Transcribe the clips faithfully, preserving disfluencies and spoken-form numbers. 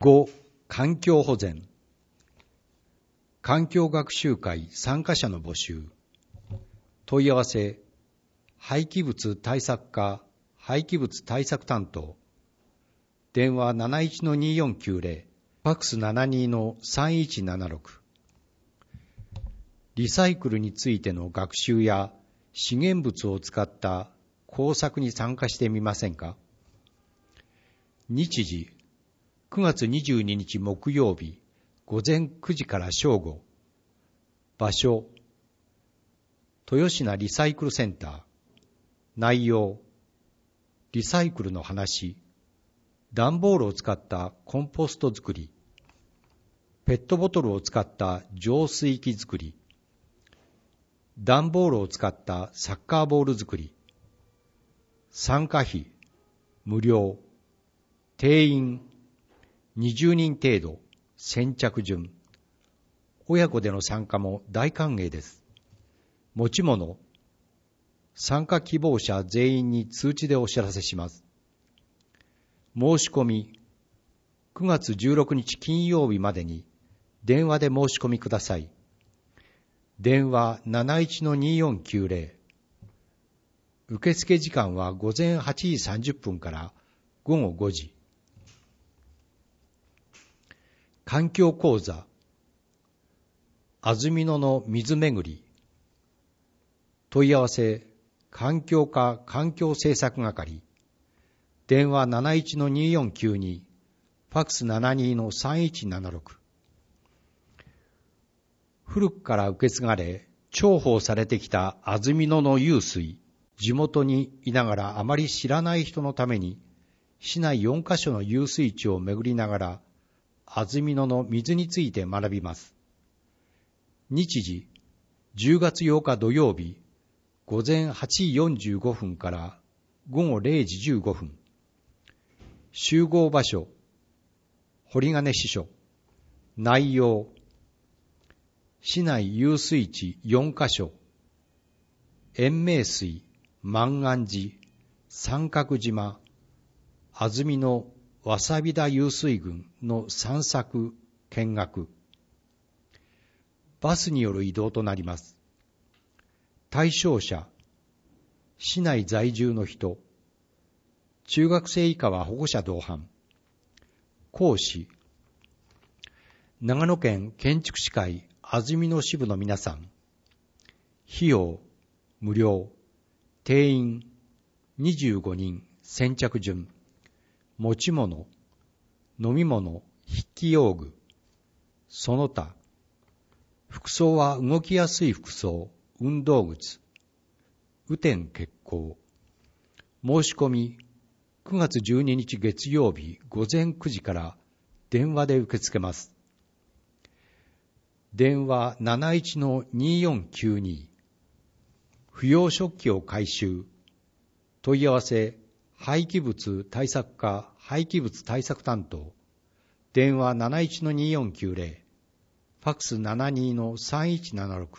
ご、環境保全。環境学習会参加者の募集。問い合わせ、廃棄物対策課廃棄物対策担当。電話 なないちのによんきゅうぜろ、ファックス ななにのさんいちななろく。リサイクルについての学習や資源物を使った工作に参加してみませんか？日時、くがつにじゅうににち木曜日、午前くじから正午。場所、豊品リサイクルセンター。内容、リサイクルの話、段ボールを使ったコンポスト作り、ペットボトルを使った浄水器作り、段ボールを使ったサッカーボール作り。参加費、無料。定員、にじゅうにん程度。先着順。親子での参加も大歓迎です。持ち物、参加希望者全員に通知でお知らせします。申し込み、くがつじゅうろくにち金曜日までに電話で申し込みください。電話 なないちのによんきゅうぜろ。受付時間は午前はちじさんじゅっぷんから午後ごじ。環境講座、安曇野の水めぐり。問い合わせ、環境課環境政策係。電話 なないちのによんきゅうに、ファックス ななにのさんいちななろく。古くから受け継がれ、重宝されてきた安曇野の湧水。地元にいながらあまり知らない人のために、市内よんかしょの遊水地を巡りながら、安曇野の水について学びます。日時、じゅうがつようか土曜日、午前はちじよんじゅうごふんから午後れいじじゅうごふん。集合場所、堀金支所。内容、市内遊水地よんかしょ。延命水、万安寺、三角島、安曇野わさび田遊水群の散策、見学。バスによる移動となります。対象者、市内在住の人。中学生以下は保護者同伴。講師、長野県建築士会安曇野支部の皆さん。費用、無料。定員、にじゅうごにん。先着順。持ち物、飲み物、筆記用具。その他。服装は動きやすい服装、運動靴。雨天決行。申し込み、くがつじゅうににち月曜日午前くじから電話で受け付けます。電話 なないちのによんきゅうに。不要食器を回収。問い合わせ、廃棄物対策課廃棄物対策担当。電話 なないちのによんきゅうぜろ。ファックス ななにのさんいちななろく。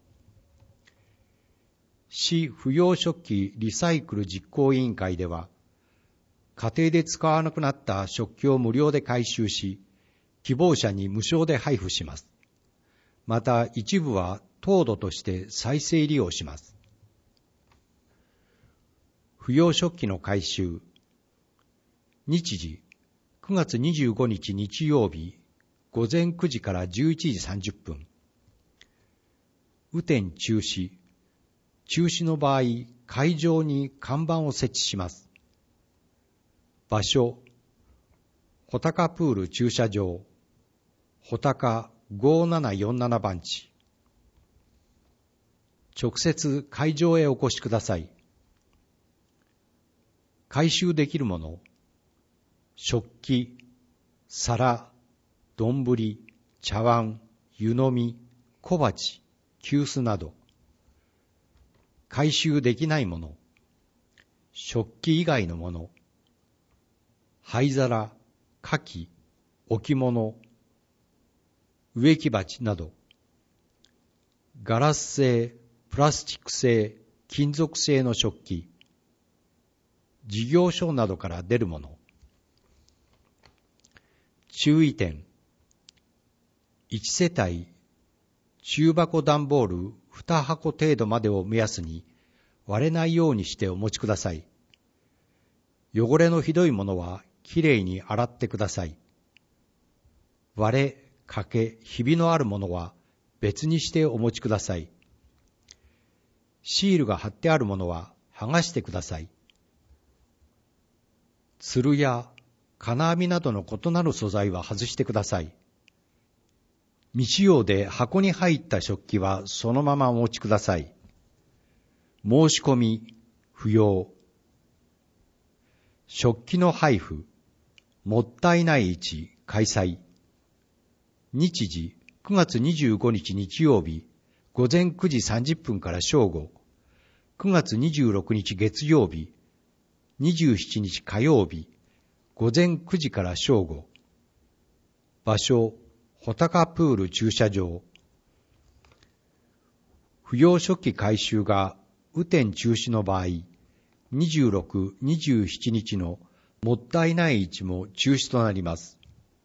市不要食器リサイクル実行委員会では、家庭で使わなくなった食器を無料で回収し、希望者に無償で配布します。また一部は糖度として再生利用します。不要食器の回収。日時、くがつにじゅうごにち日曜日、午前くじからじゅういちじさんじゅっぷん。雨天中止。中止の場合、会場に看板を設置します。場所、穂高プール駐車場、穂高ごななよんなな番地。直接会場へお越しください。回収できるもの、食器、皿、丼、茶碗、湯飲み、小鉢、急須など。回収できないもの、食器以外のもの、灰皿、牡蠣、置物、植木鉢など、ガラス製、プラスチック製、金属製の食器、事業所などから出るもの、 注意点。いち世帯、中箱段ボールに箱程度までを目安に割れないようにしてお持ちください。汚れのひどいものはきれいに洗ってください。割れ、欠け、ひびのあるものは別にしてお持ちください。シールが貼ってあるものは剥がしてください。つるや金網などの異なる素材は外してください。未使用で箱に入った食器はそのままお持ちください。申し込み不要。食器の配布、もったいない市開催。日時くがつにじゅうごにち日曜日午前くじさんじゅっぷんから正午、くがつにじゅうろくにち月曜日、にじゅうしちにち火曜日午前くじから正午。場所、穂高プール駐車場。不要食器回収が雨天中止の場合、にじゅうろく、にじゅうしちにちのもったいない市も中止となります。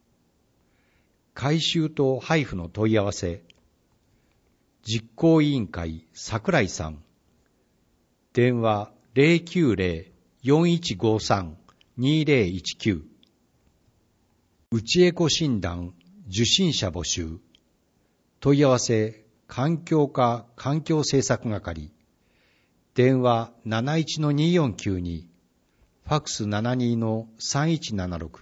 回収と配布の問い合わせ。実行委員会桜井さん。電話 ゼロきゅうゼロ よんいちごさん にゼロいちきゅう。内エコ診断受診者募集。問い合わせ環境課環境政策係。電話 なないちのにーよんきゅうに、ファックス ななにのさんいちななろく。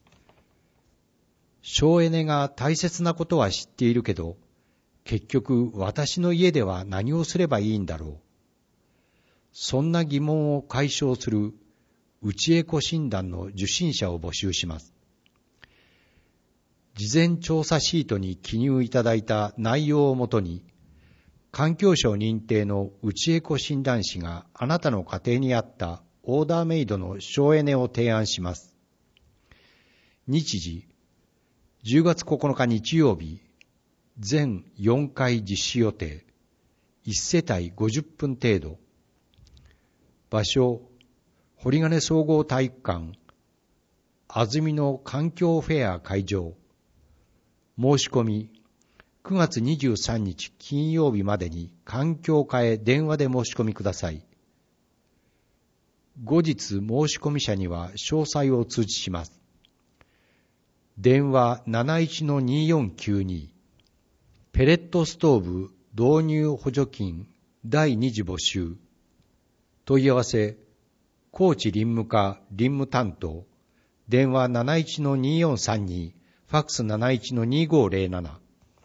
省エネが大切なことは知っているけど、結局私の家では何をすればいいんだろう。そんな疑問を解消する内エコ診断の受診者を募集します。事前調査シートに記入いただいた内容をもとに、環境省認定の内エコ診断士があなたの家庭に合ったオーダーメイドの省エネを提案します。日時、じゅうがつここのか日曜日、全よんかい実施予定、いち世帯ごじゅっぷん程度。場所、堀金総合体育館、安曇野環境フェア会場。申し込み、くがつにじゅうさんにち金曜日までに環境課へ電話で申し込みください。後日申し込み者には詳細を通知します。電話 なないちのにーよんきゅうに。ペレットストーブ導入補助金だいに次募集。問い合わせ、高知林務課林務担当。電話 なないちのにーよんさんに、ファックス なないちのにーごーぜろなな。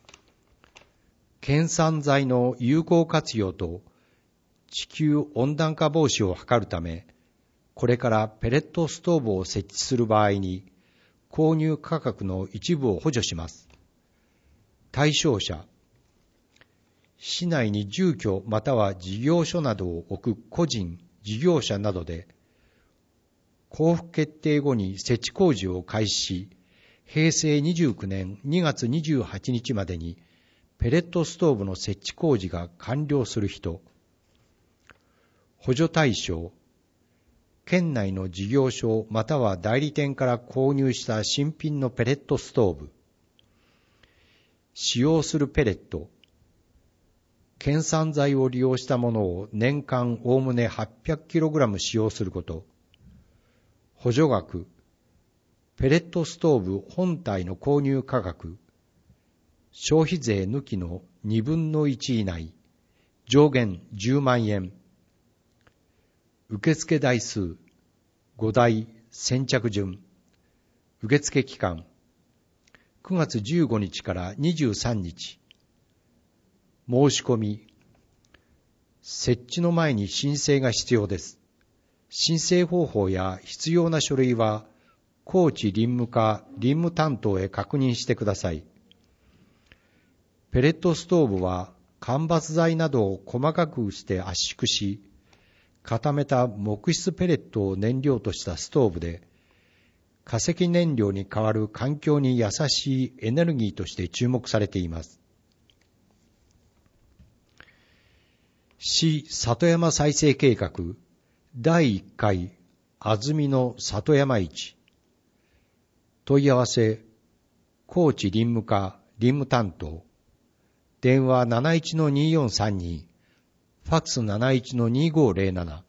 県産材の有効活用と地球温暖化防止を図るため、これからペレットストーブを設置する場合に、購入価格の一部を補助します。対象者、市内に住居または事業所などを置く個人、事業者などで、交付決定後に設置工事を開始し、へいせいにじゅうきゅうねんにがつにじゅうはちにちまでにペレットストーブの設置工事が完了する人。補助対象、県内の事業所または代理店から購入した新品のペレットストーブ。使用するペレット、県産材を利用したものを年間おおむね はっぴゃくキログラム 使用すること。補助額、ペレットストーブ本体の購入価格、消費税抜きのにぶんのいち以内、上限じゅうまんえん。受付台数、ごだい、先着順。受付期間、くがつじゅうごにちからにじゅうさんにち。申し込み、設置の前に申請が必要です。申請方法や必要な書類は、高知林務課林務担当へ確認してください。ペレットストーブは、間伐材などを細かくして圧縮し、固めた木質ペレットを燃料としたストーブで、化石燃料に代わる環境に優しいエネルギーとして注目されています。市里山再生計画だいいっかい安曇野里山市。問い合わせ、 高知林務課林務担当、電話 なないちのにーよんさんに、ファックス なないちのにーごーぜろなな。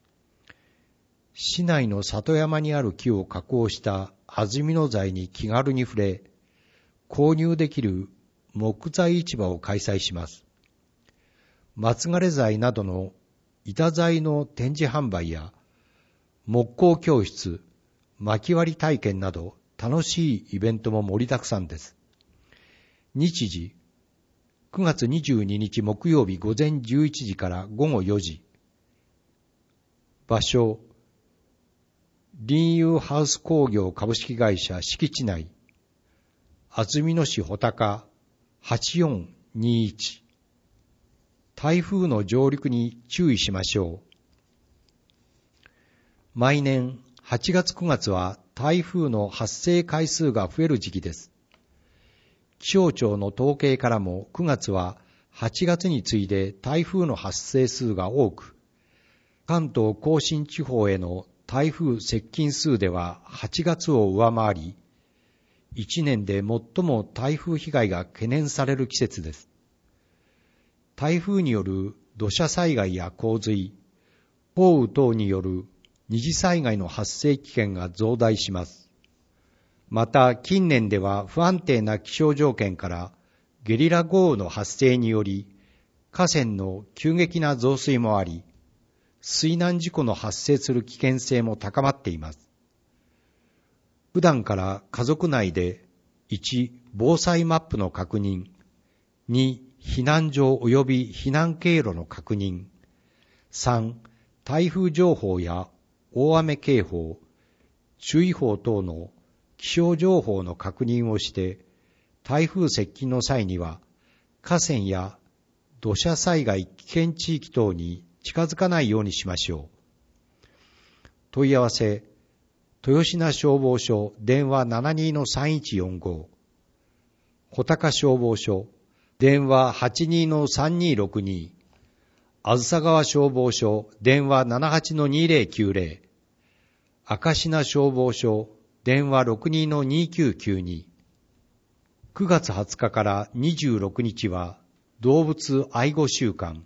市内の里山にある木を加工した安曇野材に気軽に触れ、購入できる木材市場を開催します。松枯材などの板材の展示販売や、木工教室、薪割り体験など楽しいイベントも盛りだくさんです。日時、くがつにじゅうににち木曜日午前じゅういちじから午後よじ。場所、林友ハウス工業株式会社敷地内、安曇野市穂高はちよんにいち。台風の上陸に注意しましょう。毎年はちがつくがつは台風の発生回数が増える時期です。気象庁の統計からもくがつははちがつに次いで台風の発生数が多く、関東甲信地方への台風接近数でははちがつを上回り、いちねんで最も台風被害が懸念される季節です。台風による土砂災害や洪水、豪雨等による二次災害の発生危険が増大します。また近年では不安定な気象条件からゲリラ豪雨の発生により河川の急激な増水もあり、水難事故の発生する危険性も高まっています。普段から家族内でいち、防災マップの確認、に、避難所及び避難経路の確認、さん、台風情報や大雨警報、注意報等の気象情報の確認をして、台風接近の際には河川や土砂災害危険地域等に近づかないようにしましょう。問い合わせ、豊品消防署電話 ななにーのさんいちよんご、穂高消防署電話 はちにーのさんにーろくに、あずさ川消防署電話 ななはちのにーぜろきゅうぜろ、明石名消防署電話 ろくにーのにーきゅうきゅうに。くがつはつかからにじゅうろくにちは動物愛護週間。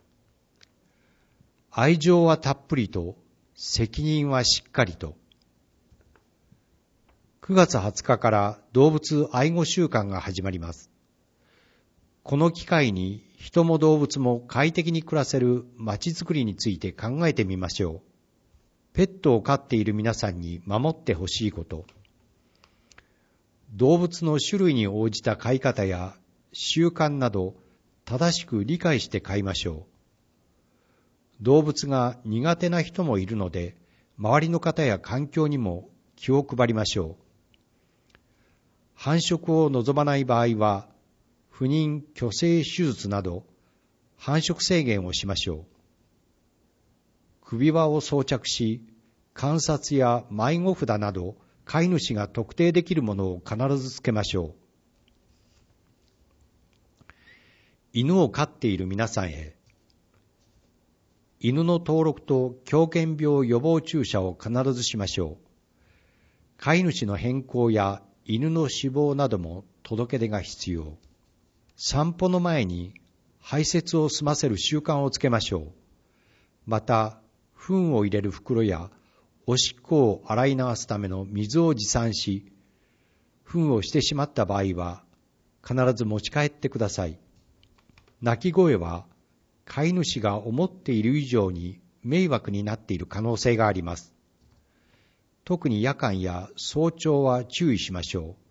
愛情はたっぷりと、責任はしっかりと。くがつはつかから動物愛護週間が始まります。この機会に人も動物も快適に暮らせるまちづくりについて考えてみましょう。ペットを飼っている皆さんに守ってほしいこと。動物の種類に応じた飼い方や習慣など正しく理解して飼いましょう。動物が苦手な人もいるので、周りの方や環境にも気を配りましょう。繁殖を望まない場合は、不妊・去勢手術など繁殖制限をしましょう。首輪を装着し、鑑札や迷子札など飼い主が特定できるものを必ずつけましょう。犬を飼っている皆さんへ、犬の登録と狂犬病予防注射を必ずしましょう。飼い主の変更や犬の死亡なども届け出が必要。散歩の前に排泄を済ませる習慣をつけましょう。また、糞を入れる袋やおしっこを洗い流すための水を持参し、糞をしてしまった場合は必ず持ち帰ってください。鳴き声は飼い主が思っている以上に迷惑になっている可能性があります。特に夜間や早朝は注意しましょ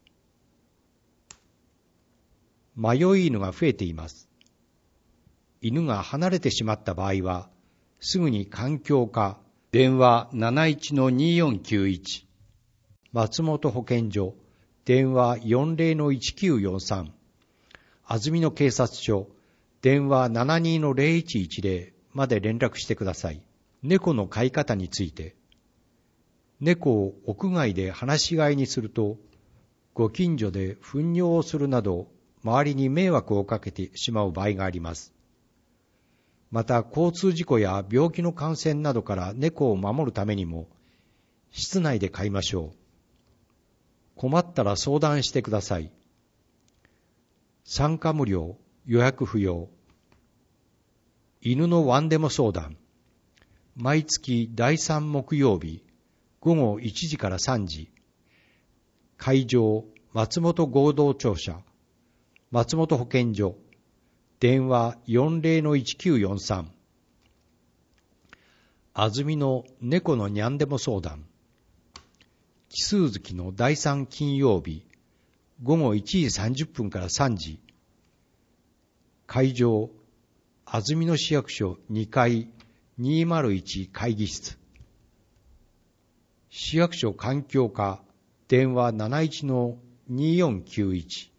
う。迷い犬が増えています。犬が離れてしまった場合は、すぐに環境課、電話 なないちのにーよんきゅういち、松本保健所、電話 よんぜろのいちきゅうよんさん、安曇野警察署、電話 ななにーのぜろいちいちぜろまで連絡してください。猫の飼い方について、猫を屋外で放し飼いにすると、ご近所で糞尿をするなど、周りに迷惑をかけてしまう場合があります。また、交通事故や病気の感染などから猫を守るためにも、室内で飼いましょう。 困ったら相談してください。参加無料、予約不要。犬のワンデモ相談。毎月だいさん木曜日、午後いちじからさんじ。会場、松本合同庁舎、松本保健所。電話 よんぜろのいちきゅうよんさん。あずみの猫のにゃんでも相談。奇数月のだいさん金曜日、午後いちじさんじゅっぷんからさんじ。会場、安曇野市役所にかいにまるいち会議室。市役所環境課、電話 なないちのによんきゅういち。